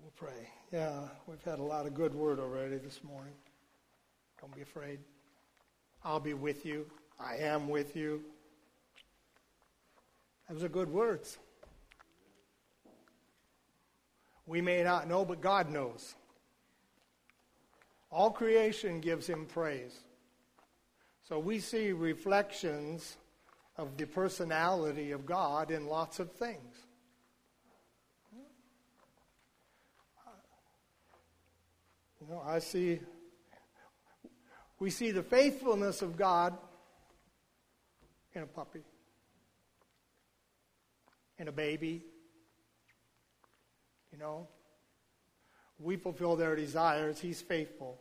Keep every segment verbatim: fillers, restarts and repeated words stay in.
We'll pray. Yeah, we've had a lot of good word already this morning. Don't be afraid. I'll be with you. I am with you. Those are good words. We may not know, but God knows. All creation gives him praise. So we see reflections of the personality of God in lots of things. You know, I see, we see the faithfulness of God in a puppy, in a baby. You know, we fulfill their desires. He's faithful.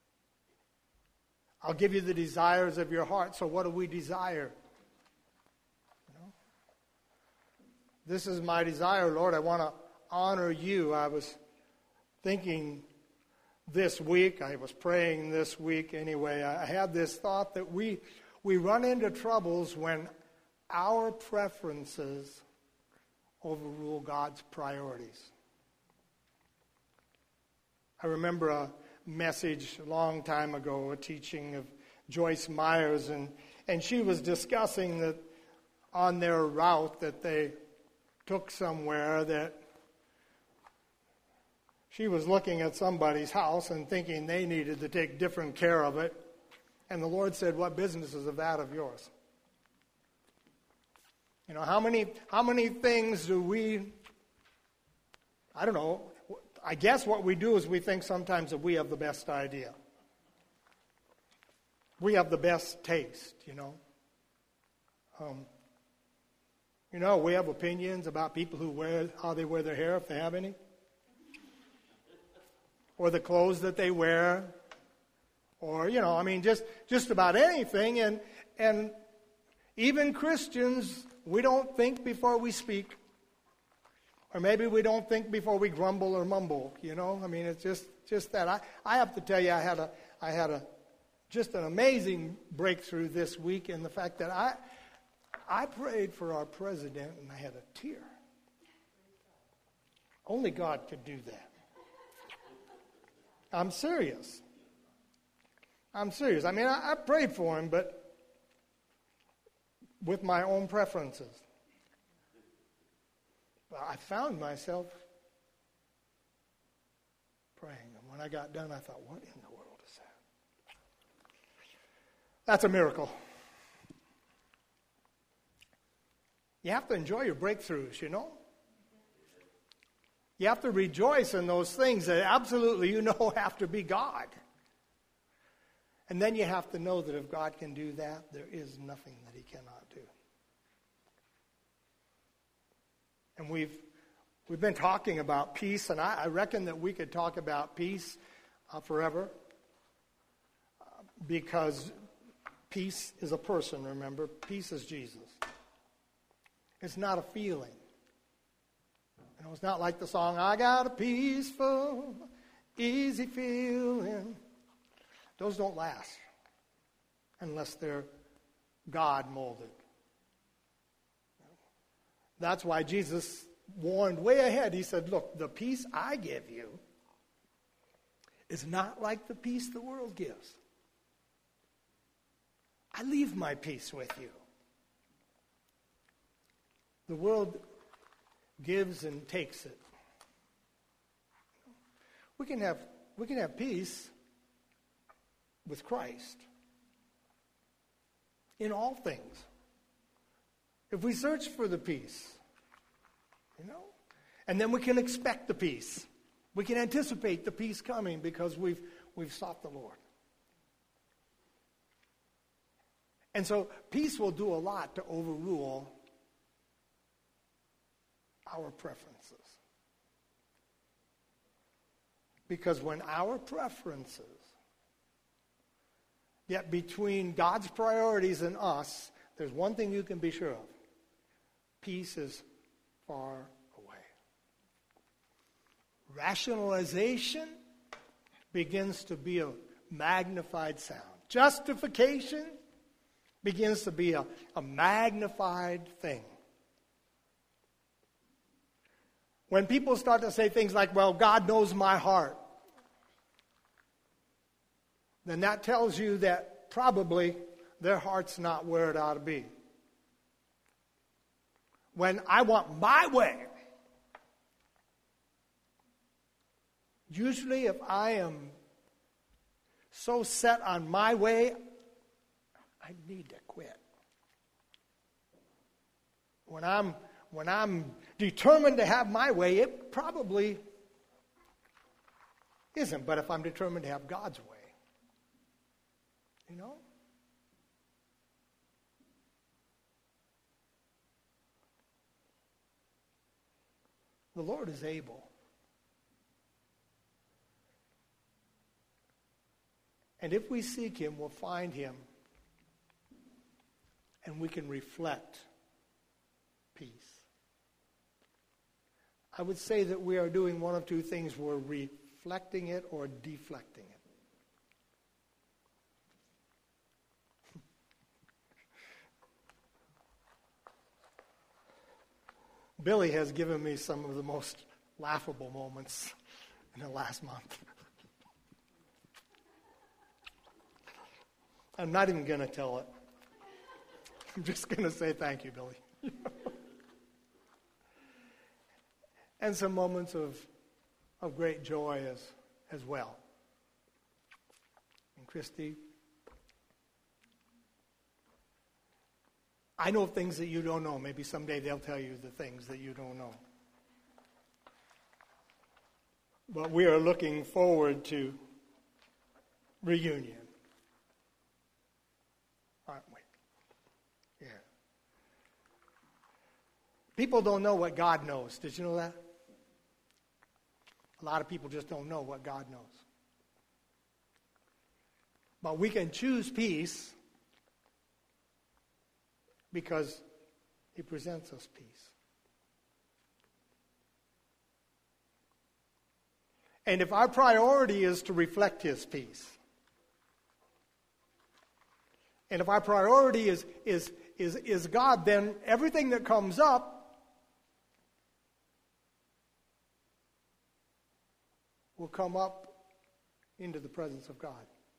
I'll give you the desires of your heart. So what do we desire? You know, this is my desire, Lord. I want to honor you. I was thinking this week, I was praying this week anyway, I had this thought that we we run into troubles when our preferences overrule God's priorities. I remember a message a long time ago, a teaching of Joyce Myers, and, and she was discussing that on their route that they took somewhere, that she was looking at somebody's house and thinking they needed to take different care of it. And the Lord said, what business is of that of yours? You know, how many how many things do we, I don't know, I guess what we do is we think sometimes that we have the best idea. We have the best taste, you know. Um, you know, we have opinions about people who wear, how they wear their hair, if they have any. Or the clothes that they wear. Or, you know, I mean, just, just about anything. And, and even Christians, we don't think before we speak. Or maybe we don't think before we grumble or mumble, you know. I mean, it's just, just that. I, I have to tell you, I had a, I had a, just an amazing breakthrough this week in the fact that I, I prayed for our president and I had a tear. Only God could do that. I'm serious. I'm serious. I mean, I, I prayed for him, but with my own preferences. But I found myself praying. And when I got done, I thought, what in the world is that? That's a miracle. You have to enjoy your breakthroughs, you know? You have to rejoice in those things that absolutely you know have to be God. And then you have to know that if God can do that, there is nothing that he cannot do. And we've we've been talking about peace, and I, I reckon that we could talk about peace uh, forever. Uh, because peace is a person, remember? Peace is Jesus. It's not a feeling. You know, it's not like the song, I got a peaceful, easy feeling. Those don't last unless they're God molded. That's why Jesus warned way ahead. He said, look, the peace I give you is not like the peace the world gives. I leave my peace with you. The world gives and takes it. We can have we can have peace with Christ in all things. If we search for the peace, you know, and then we can expect the peace. We can anticipate the peace coming because we've we've sought the Lord. And so peace will do a lot to overrule our preferences. Because when our preferences get between God's priorities and us, there's one thing you can be sure of. Peace is far away. Rationalization begins to be a magnified sound. Justification begins to be a, a magnified thing. When people start to say things like, well, God knows my heart, then that tells you that probably their heart's not where it ought to be. When I want my way, usually if I am so set on my way, I need to quit. When I'm when I'm determined to have my way, it probably isn't. But if I'm determined to have God's way, you know? The Lord is able. And if we seek Him, we'll find Him. And we can reflect peace. I would say that we are doing one of two things. We're reflecting it or deflecting it. Billy has given me some of the most laughable moments in the last month. I'm not even going to tell it. I'm just going to say thank you, Billy. And some moments of, of great joy as, as well. And Christy, I know things that you don't know. Maybe someday they'll tell you the things that you don't know. But we are looking forward to reunion. Aren't we? Yeah. People don't know what God knows. Did you know that? A lot of people just don't know what God knows. But we can choose peace because He presents us peace. And if our priority is to reflect His peace, and if our priority is, is, is, is God, then everything that comes up will come up into the presence of God.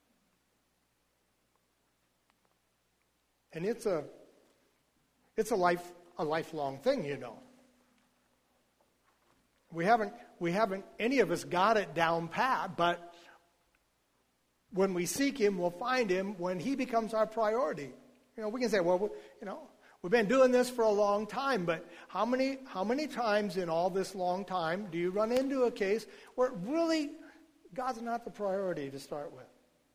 And it's a it's a life a lifelong thing, you know. We haven't we haven't any of us got it down pat, but when we seek Him, we'll find Him when He becomes our priority. You know, we can say, well, you know, we've been doing this for a long time, but how many how many times in all this long time do you run into a case where really God's not the priority to start with?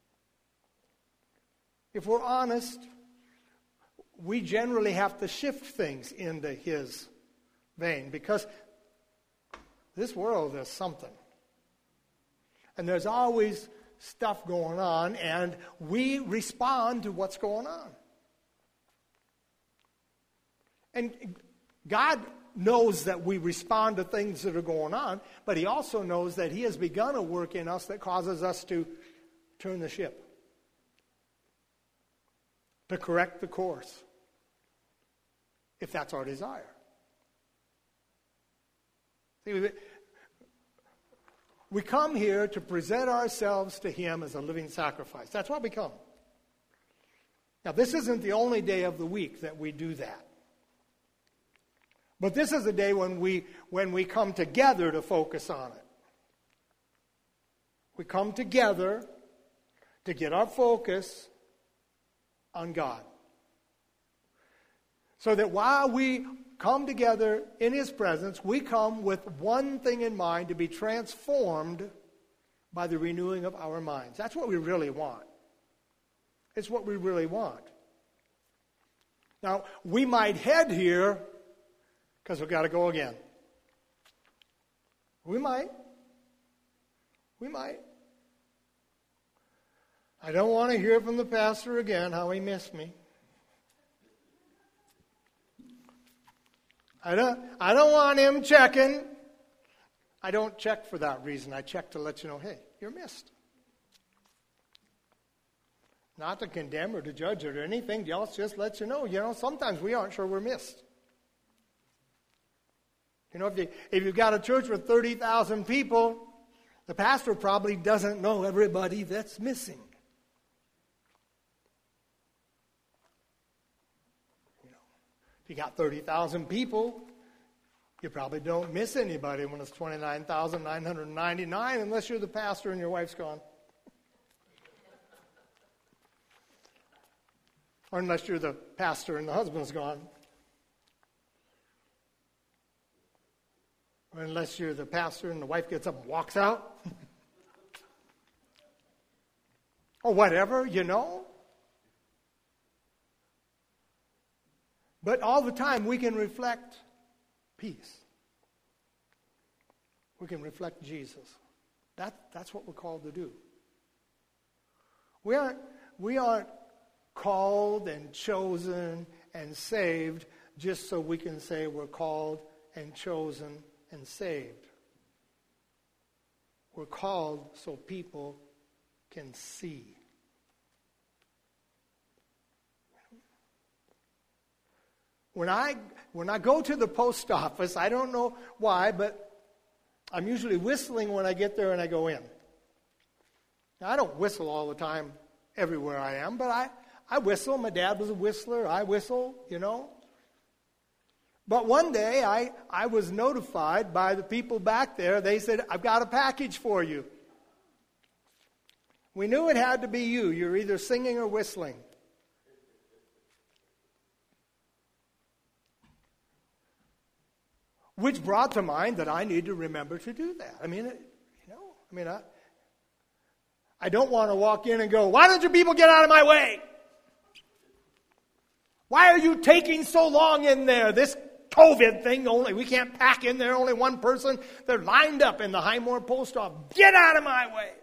If we're honest, we generally have to shift things into His vein because this world is something. And there's always stuff going on, and we respond to what's going on. And God knows that we respond to things that are going on, but He also knows that He has begun a work in us that causes us to turn the ship, to correct the course, if that's our desire. See, we come here to present ourselves to Him as a living sacrifice. That's what we come. Now, this isn't the only day of the week that we do that. But this is a day when we when we come together to focus on it. We come together to get our focus on God. So that while we come together in His presence, we come with one thing in mind: to be transformed by the renewing of our minds. That's what we really want. It's what we really want. Now, we might head here because we've got to go again. We might. We might. I don't want to hear from the pastor again how he missed me. I don't, I don't want him checking. I don't check for that reason. I check to let you know, hey, you're missed. Not to condemn or to judge or anything else, just let you know. You know, sometimes we aren't sure we're missed. You know, if, you, if you've got a church with thirty thousand people, the pastor probably doesn't know everybody that's missing. You know, if you got thirty thousand people, you probably don't miss anybody when it's twenty-nine thousand nine hundred ninety-nine, unless you're the pastor and your wife's gone. Or unless you're the pastor and the husband's gone. Or unless you're the pastor and the wife gets up and walks out. Or whatever, you know. But all the time we can reflect peace. We can reflect Jesus. That, that's what we're called to do. We aren't, we aren't called and chosen and saved just so we can say we're called and chosen and saved. We're called so people can see. When I when I go to the post office, I don't know why, but I'm usually whistling when I get there and I go in. Now, I don't whistle all the time everywhere I am, but I, I whistle. My dad was a whistler. I whistle, you know. But one day I, I was notified by the people back there. They said, I've got a package for you. We knew it had to be you. You're either singing or whistling. Which brought to mind that I need to remember to do that. I mean, it, you know, I mean, I, I don't want to walk in and go, why don't you people get out of my way? Why are you taking so long in there? This COVID thing, only we can't pack in there, only one person. They're lined up in the Highmore post office. Get out of my way.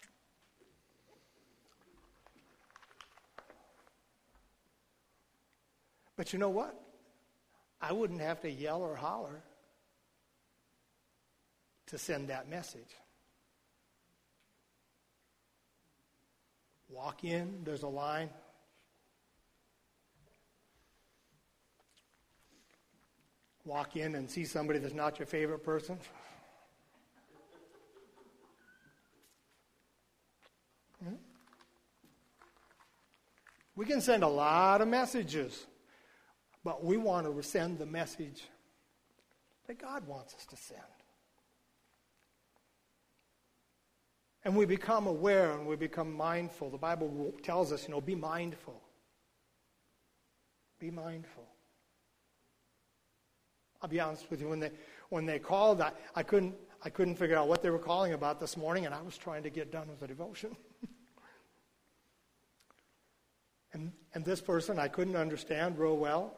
But you know what? I wouldn't have to yell or holler to send that message. Walk in, there's a line. Walk in and see somebody that's not your favorite person. Hmm? We can send a lot of messages, but we want to send the message that God wants us to send. And we become aware and we become mindful. The Bible tells us, you know, be mindful. Be mindful. I'll be honest with you, when they when they called, I, I couldn't I couldn't figure out what they were calling about this morning, and I was trying to get done with the devotion. and and this person I couldn't understand real well.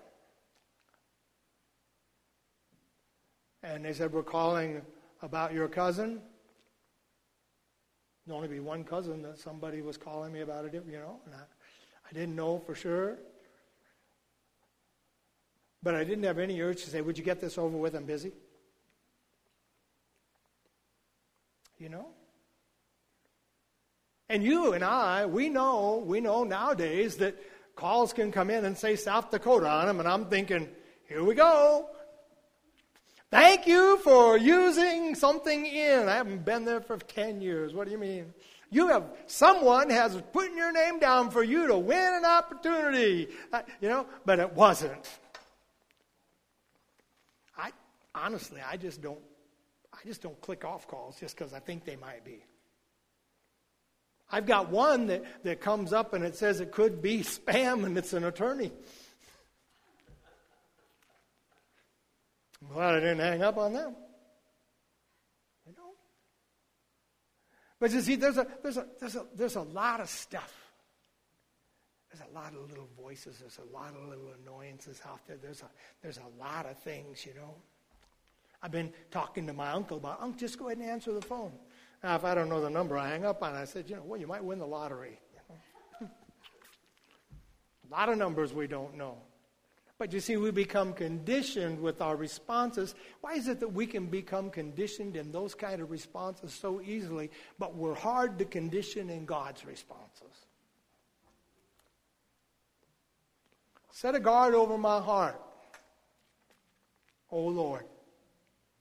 And they said, we're calling about your cousin. There'd only be one cousin that somebody was calling me about it, you know, and I, I didn't know for sure. But I didn't have any urge to say, would you get this over with? I'm busy. You know? And you and I, we know, we know nowadays that calls can come in and say South Dakota on them, and I'm thinking, here we go. Thank you for using something in. I haven't been there for ten years. What do you mean? You have, someone has put your name down for you to win an opportunity. Uh, you know, but it wasn't. I honestly, I just don't, I just don't click off calls just because I think they might be. I've got one that, that comes up and it says it could be spam and it's an attorney. I'm glad I didn't hang up on them. You know? But you see, there's a there's a there's a there's a lot of stuff. There's a lot of little voices, there's a lot of little annoyances out there. There's a there's a lot of things, you know. I've been talking to my uncle about, Uncle, just go ahead and answer the phone. Now, if I don't know the number, I hang up on it. I said, you know, well, you might win the lottery. You know? A lot of numbers we don't know. But you see, we become conditioned with our responses. Why is it that we can become conditioned in those kind of responses so easily, but we're hard to condition in God's responses? Set a guard over my heart, O Lord.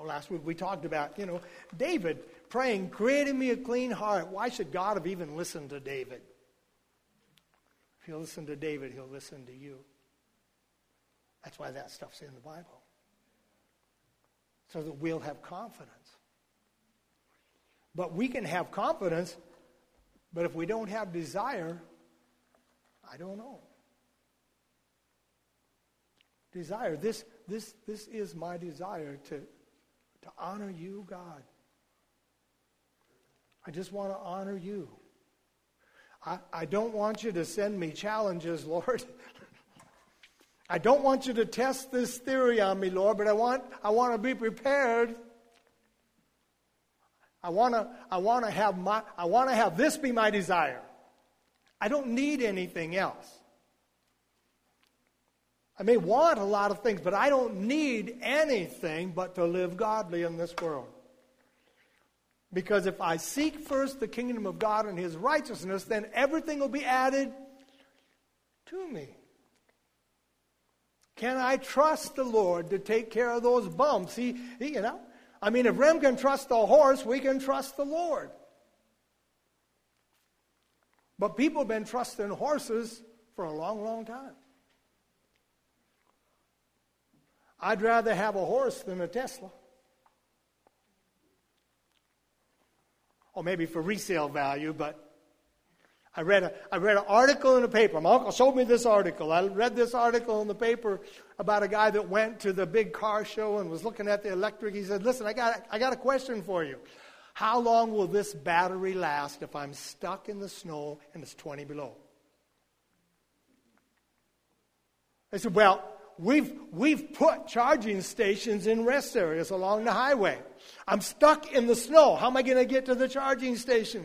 know, last week we talked about, you know, David praying, create in me a clean heart. Why should God have even listened to David? If he'll listen to David, he'll listen to you. That's why that stuff's in the Bible. So that we'll have confidence. But we can have confidence, but if we don't have desire, I don't know. Desire. This, this, this is my desire to, to honor you, God. I just want to honor you. I, I don't want you to send me challenges, Lord. I don't want you to test this theory on me, Lord, but I want I want to be prepared. I want to I want to have my I want to have this be my desire. I don't need anything else. I may want a lot of things, but I don't need anything but to live godly in this world. Because if I seek first the kingdom of God and His righteousness, then everything will be added to me. Can I trust the Lord to take care of those bumps? He, he, you know, I mean, if Rem can trust the horse, we can trust the Lord. But people have been trusting horses for a long, long time. I'd rather have a horse than a Tesla. Or maybe for resale value, but I read a I read an article in the paper. My uncle showed me this article. I read this article in the paper about a guy that went to the big car show and was looking at the electric. He said, listen, I got I got a question for you. How long will this battery last if I'm stuck in the snow and it's twenty below? I said, well, We've, we've put charging stations in rest areas along the highway. I'm stuck in the snow. How am I going to get to the charging station?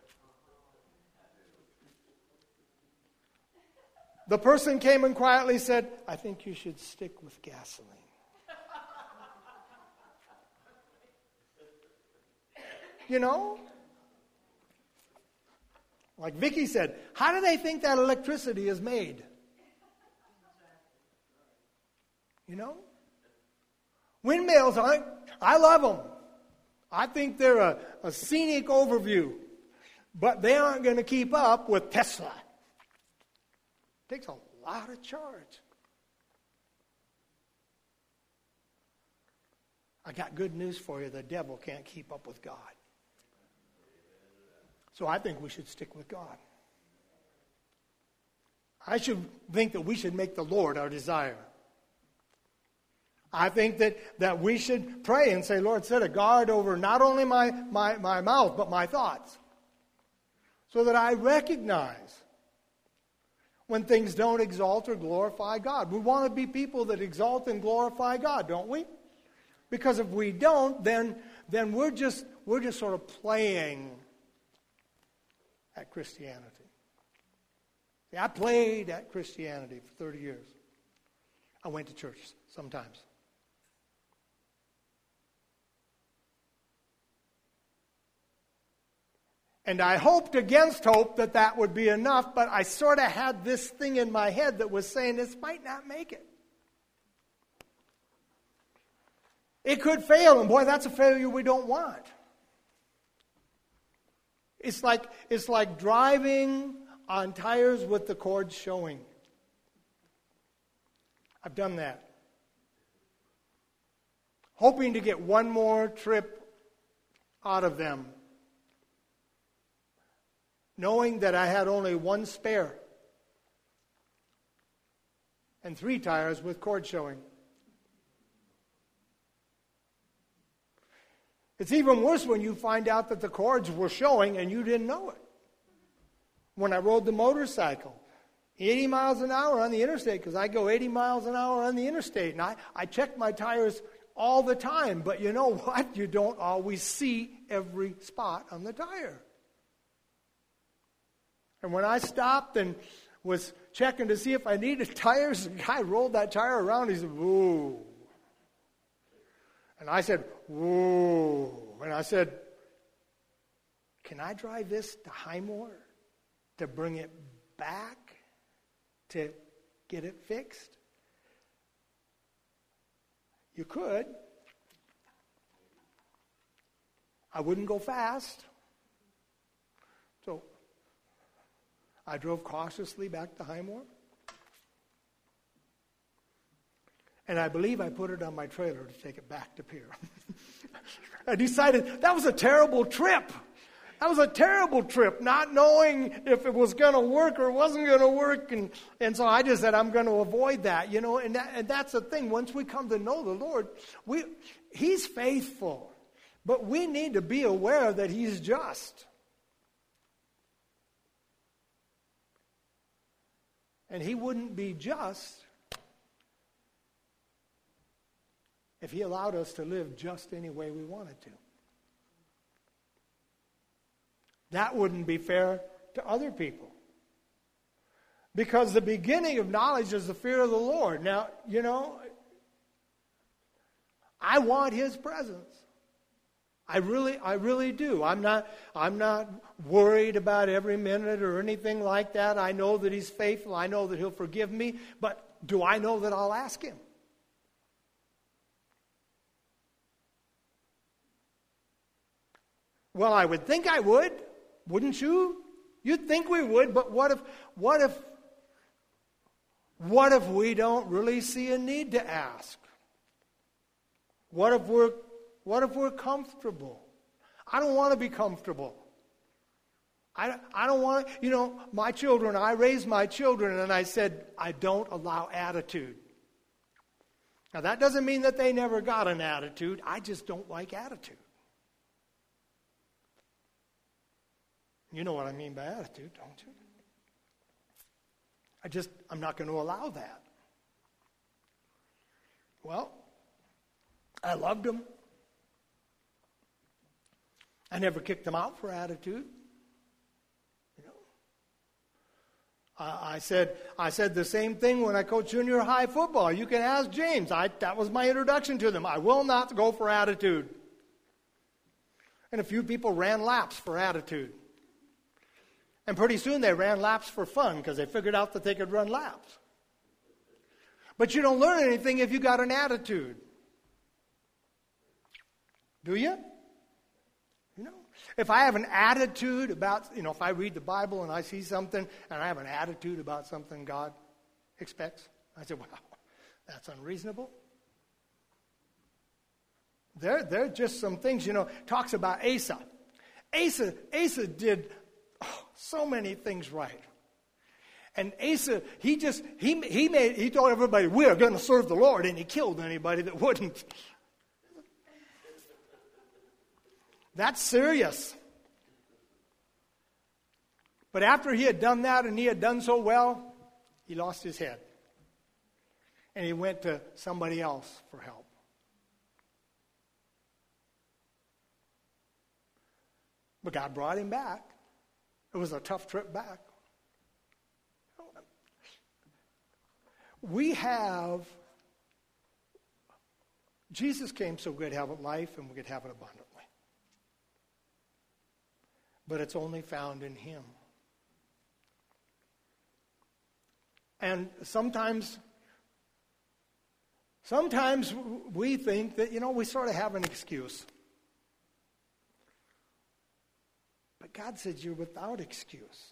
The person came and quietly said, I think you should stick with gasoline. You know? Like Vicki said, how do they think that electricity is made? You know? Windmills, I, I love them. I think they're a, a scenic overview. But they aren't going to keep up with Tesla. It takes a lot of charge. I got good news for you. The devil can't keep up with God. So I think we should stick with God. I should think that we should make the Lord our desire. I think that, that we should pray and say, Lord, set a guard over not only my, my, my mouth, but my thoughts. So that I recognize when things don't exalt or glorify God. We want to be people that exalt and glorify God, don't we? Because if we don't, then, then we're just we're just sort of playing at Christianity. See, I played at Christianity for thirty years. I went to church sometimes. And I hoped against hope that that would be enough, but I sort of had this thing in my head that was saying this might not make it. It could fail, and boy, that's a failure we don't want. It's like, it's like driving on tires with the cords showing. I've done that. Hoping to get one more trip out of them. Knowing that I had only one spare. And three tires with cord showing. It's even worse when you find out that the cords were showing and you didn't know it. When I rode the motorcycle, eighty miles an hour on the interstate, because I go eighty miles an hour on the interstate, and I, I check my tires all the time, but you know what? You don't always see every spot on the tire. And when I stopped and was checking to see if I needed tires, the guy rolled that tire around. He said, whoa. And I said, whoa. And I said, can I drive this to Highmore to bring it back to get it fixed? You could. I wouldn't go fast. So I drove cautiously back to Highmore. And I believe I put it on my trailer to take it back to Pierre. I decided that was a terrible trip. That was a terrible trip, not knowing if it was going to work or wasn't going to work. And, and so I just said, I'm going to avoid that, you know. And, that, and that's the thing. Once we come to know the Lord, we, He's faithful. But we need to be aware that He's just. And He wouldn't be just if He allowed us to live just any way we wanted to. That wouldn't be fair to other people. Because the beginning of knowledge is the fear of the Lord. Now, you know, I want His presence. I really, I really do. I'm not, I'm not worried about every minute or anything like that. I know that He's faithful. I know that He'll forgive me. But do I know that I'll ask Him? Well, I would think I would. Wouldn't you? You'd think we would, but what if, what if, what if we don't really see a need to ask? What if we're, what if we're comfortable? I don't want to be comfortable. I, I don't want to, you know, my children, I raised my children and I said, I don't allow attitude. Now that doesn't mean that they never got an attitude. I just don't like attitude. You know what I mean by attitude, don't you? I just, I'm not going to allow that. Well, I loved them. I never kicked them out for attitude. You know, I, I said, I said the same thing when I coached junior high football. You can ask James. I, that was my introduction to them. I will not go for attitude. And a few people ran laps for attitude. And pretty soon they ran laps for fun because they figured out that they could run laps. But you don't learn anything if you got an attitude. Do you? You know, if I have an attitude about, you know, if I read the Bible and I see something and I have an attitude about something God expects, I say, wow, that's unreasonable. There, there are just some things, you know, talks about Asa. Asa, Asa did oh, so many things right. And Asa, he just, he, he made, he told everybody, we are going to serve the Lord, and he killed anybody that wouldn't. That's serious. But after he had done that and he had done so well, he lost his head. And he went to somebody else for help. But God brought him back. It was a tough trip back. We have, Jesus came so we could have life and we could have it abundantly. But it's only found in Him. And sometimes, sometimes we think that, you know, we sort of have an excuse. But God said you're without excuse.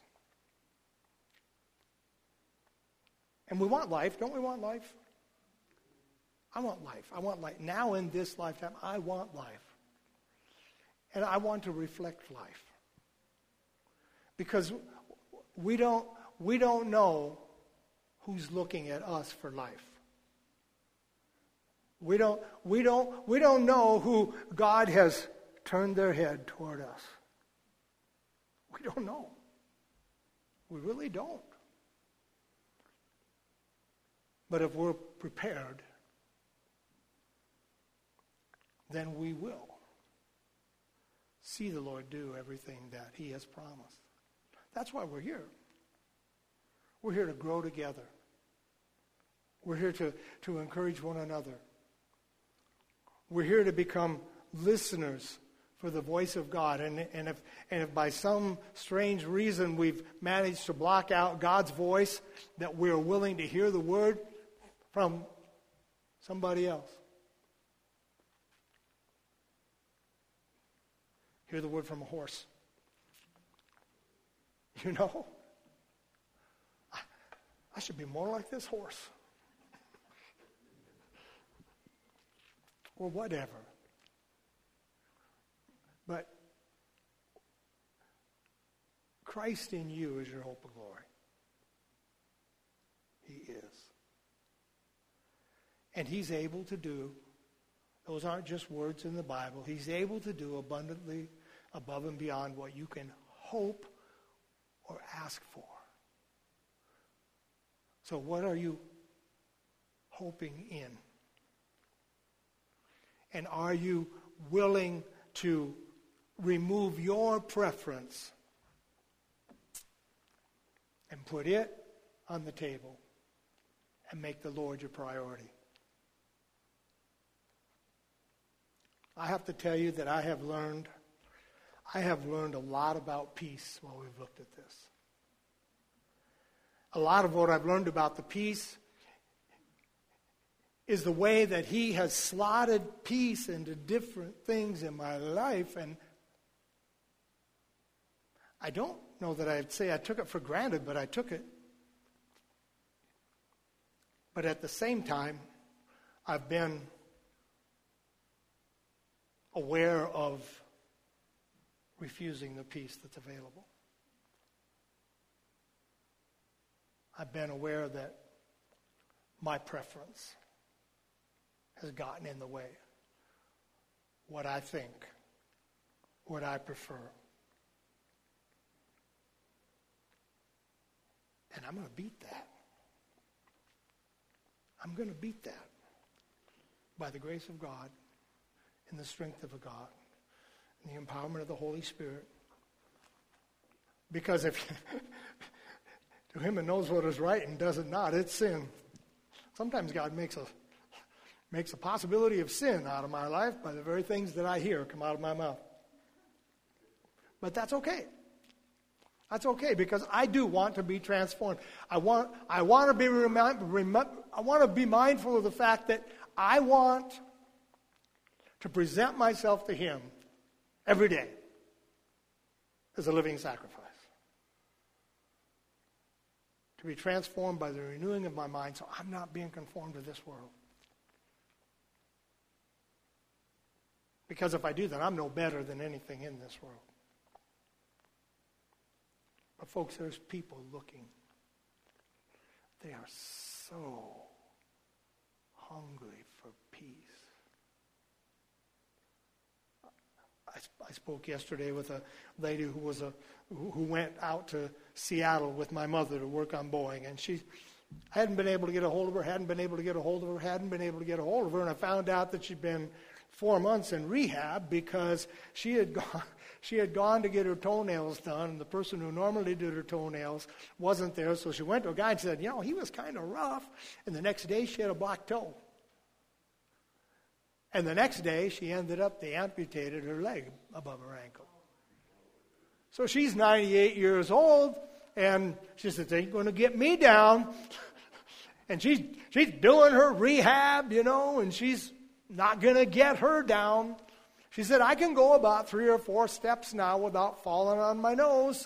And we want life. Don't we want life? I want life. I want life. Now in this lifetime, I want life. And I want to reflect life. Because we don't, we don't know who's looking at us for life. We don't, we don't, we don't know who God has turned their head toward us. We don't know. We really don't. But if we're prepared, then we will see the Lord do everything that He has promised. That's why we're here. We're here to grow together. We're here to, to encourage one another. We're here to become listeners for the voice of God. And, and, if, and if by some strange reason we've managed to block out God's voice, that we're willing to hear the word from somebody else. Hear the word from a horse. You know, I, I should be more like this horse. Or whatever. But Christ in you is your hope of glory. He is. And he's able to do, those aren't just words in the Bible, he's able to do abundantly above and beyond what you can hope or ask for. So what are you hoping in? And are you willing to remove your preference and put it on the table and make the Lord your priority? I have to tell you that I have learned, I have learned a lot about peace while we've looked at this. A lot of what I've learned about the peace is the way that he has slotted peace into different things in my life. And I don't know that I'd say I took it for granted, but I took it. But at the same time, I've been aware of refusing the peace that's available. I've been aware that my preference has gotten in the way. What I think, what I prefer. And I'm going to beat that. I'm going to beat that by the grace of God, in the strength of a God, in the empowerment of the Holy Spirit. Because if to him that knows what is right and does it not, it's sin. Sometimes God makes a makes a possibility of sin out of my life by the very things that I hear come out of my mouth. But that's okay. That's okay, because I do want to be transformed. I want I want to be remi- remi- I want to be mindful of the fact that I want to present myself to him every day as a living sacrifice. To be transformed by the renewing of my mind so I'm not being conformed to this world. Because if I do that, I'm no better than anything in this world. But folks, there's people looking. They are so hungry for peace. I, I spoke yesterday with a lady who was a who, who went out to Seattle with my mother to work on Boeing, and she hadn't been able to get a hold of her, hadn't been able to get a hold of her, hadn't been able to get a hold of her, and I found out that she'd been four months in rehab because she had gone she had gone to get her toenails done, and the person who normally did her toenails wasn't there, so she went to a guy and said, you know, he was kind of rough, and the next day she had a black toe. And the next day she ended up, they amputated her leg above her ankle. So she's ninety-eight years old, and she said, they ain't going to get me down. And she's she's doing her rehab, you know, and she's not going to get her down. She said, I can go about three or four steps now without falling on my nose.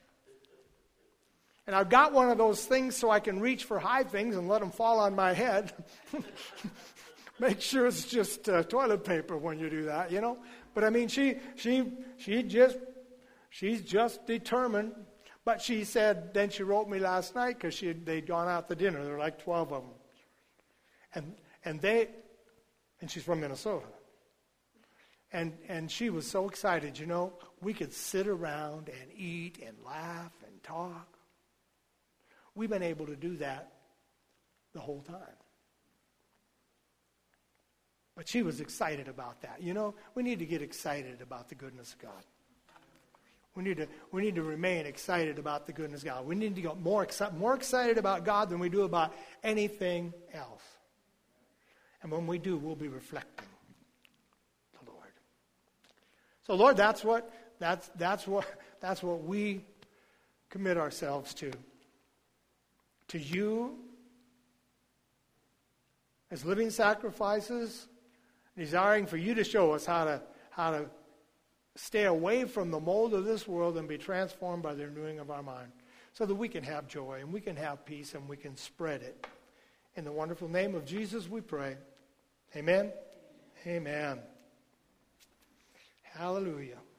And I've got one of those things so I can reach for high things and let them fall on my head. Make sure it's just uh, toilet paper when you do that, you know. But I mean, she she she just she's just determined. But she said, then she wrote me last night because she they'd gone out to dinner. There were like twelve of them, and and they and she's from Minnesota. And and she was so excited, you know, we could sit around and eat and laugh and talk. We've been able to do that the whole time. But she was excited about that. You know, we need to get excited about the goodness of God. We need to we need to remain excited about the goodness of God. We need to get more, exci- more excited about God than we do about anything else. And when we do, we'll be reflecting the Lord. So, Lord, that's what that's that's what that's what we commit ourselves to. To you as living sacrifices, desiring for you to show us how to how to stay away from the mold of this world and be transformed by the renewing of our mind, so that we can have joy and we can have peace and we can spread it. In the wonderful name of Jesus we pray. Amen. Amen. Hallelujah.